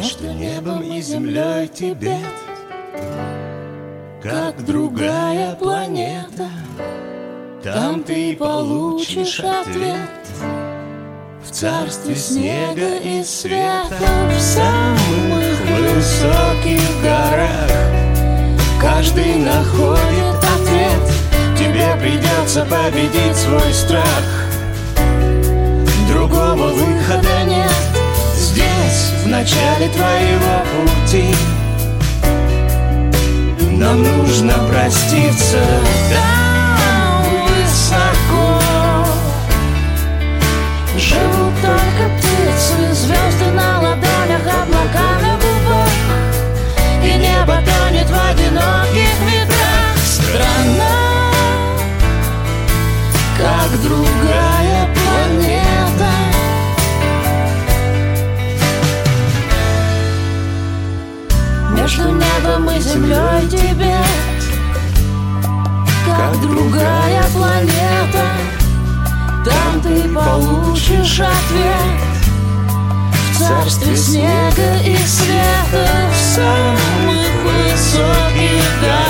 между небом и землей Тибет, как другая планета. Там ты получишь ответ в царстве снега и света. В самых высоких горах каждый находит ответ. Тебе придется победить свой страх. Другого выхода нет. Здесь, в начале твоего пути, нам нужно проститься. Там высоко живут только птицы, звезды на ладонях, облака на губах, и небо тонет в одиноких ветрах. Страна, как другая планета. Между небом и землей Тибет, как другая планета. Там ты получишь ответ в царстве снега и света. В самых высоких горах